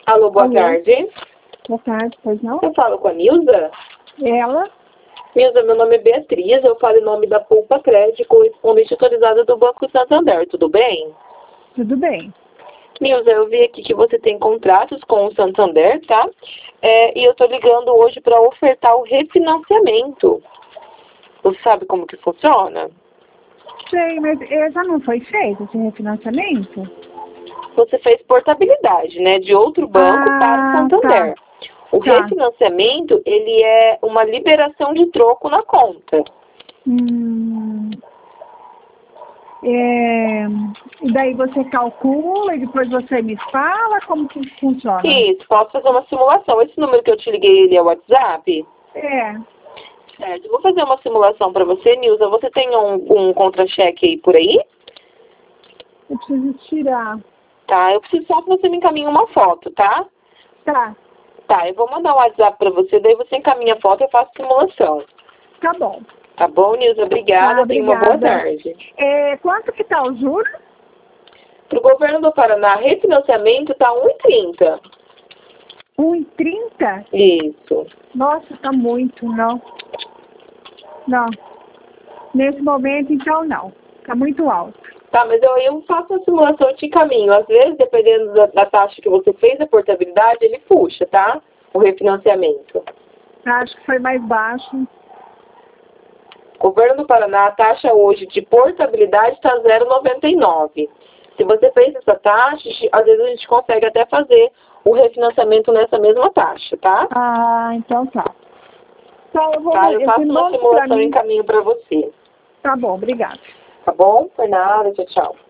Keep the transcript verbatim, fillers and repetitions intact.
Alô, boa Alô. tarde. Boa tarde, pois não? Eu falo com a Nilza? Ela? Nilza, meu nome é Beatriz, eu falo em nome da Poupa Crédito, correspondente autorizada do Banco Santander, tudo bem? Tudo bem. Nilza, eu vi aqui que você tem contratos com o Santander, tá? É, e eu tô ligando hoje para ofertar o refinanciamento. Você sabe como que funciona? Sei, mas eh, já não foi feito esse refinanciamento? Você fez portabilidade, né, de outro banco para o Ah, Santander. tá. O Tá. refinanciamento, ele é uma liberação de troco na conta. Hum, é, e daí você calcula e depois você me fala como que funciona? Isso, posso fazer uma simulação. Esse número que eu te liguei, ele é o WhatsApp? É, Certo, vou fazer uma simulação para você, Nilza. Você tem um, um contra-cheque aí por aí? eu preciso tirar. Tá, eu preciso só que você me encaminhe uma foto, tá? Tá, Tá, eu vou mandar um WhatsApp para você, daí você encaminha a foto e eu faço simulação. tá bom. Tá bom, Nilza? Obrigada, Tá, tenha uma boa obrigada. tarde. É, quanto que tá o juro? Para o governo do Paraná, refinanciamento tá um e trinta. um e trinta? Isso. Nossa, tá muito, não. Não. Nesse momento, então, não. Tá muito alto. Tá, mas eu, eu faço a simulação e te encaminho. Às vezes, dependendo da, da taxa que você fez, a portabilidade, ele puxa, tá? O refinanciamento. Acho que foi mais baixo. Governo do Paraná, a taxa hoje de portabilidade está zero vírgula noventa e nove. Se você fez essa taxa, às vezes a gente consegue até fazer o refinanciamento nessa mesma taxa, tá? Ah, então tá. Tá, eu vou Tá, ver. eu Esse faço uma manda pra simulação e mim. encaminho para você. Tá bom, obrigada. Tá bom? Por nada, tchau, tchau.